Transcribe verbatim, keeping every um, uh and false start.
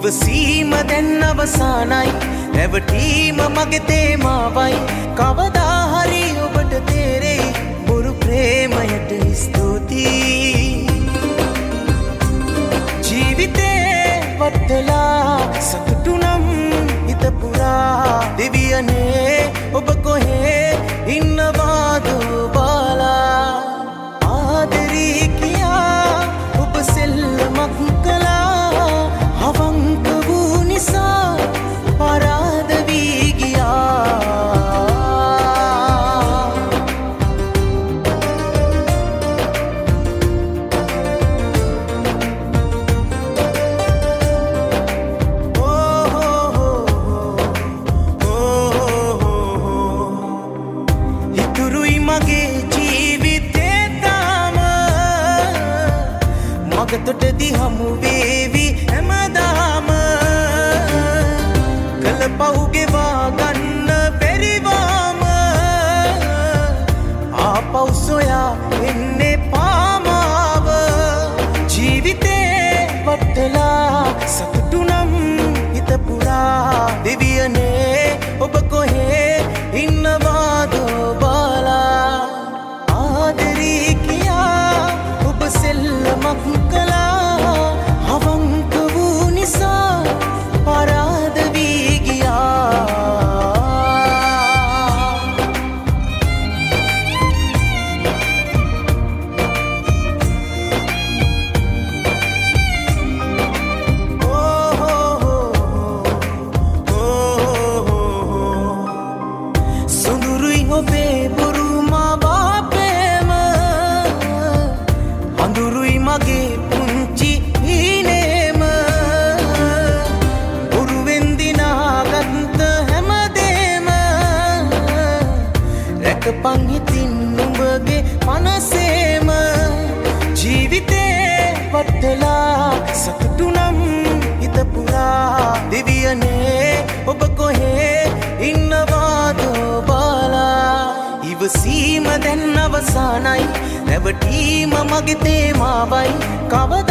ඉවසීම දැන් අවසానයි රැවටීම මගේ තේමාවයි කවදා හරි ඔබට තේරෙයි බොරු ප්‍රේමයට ස්තුතියි ජීවිතේ වටලා සතුටු නම් හිත පුරා දෙවියනේ ඔබ කොහේ ඉන්නවාද බලා ආදරී කියා ඔබ සෙල්ලමක් කළා අවංක වූ නිසා පරාද වී ගියා මගතොටදී හමු වේවි හැමදාම කල පව්ගෙවා ගන්න බැරිවාම ආපහු සොයා එන්නේ පාමාව ජීවිතේ වටලා සතුටු නම් හිත පුරා දෙවියනේ ඔබ කොහේ ඉන්නවාද බලා ආදරී කියා ඔබ සෙල්ලමක් කළා අවංක වූ නිසා පරාද වී ගියා සුඳුරුයි ඔබේ බොරු මා බාපේම අඳුරුයි මගේ පුංචි හීනේම බොරුවෙන් දිනාගත්ත හැමදේම රැකපන් හිතින් නුඹගේ මනසේම ජීවිතේ වටලා සතුටු නම් හිත පුරා දෙවියනේ ඔබ කොහේ ඉන්නවාද බලා ඉවසීම දැන් අවසానයි රැවටීම මගේ තේමාවයි කවදා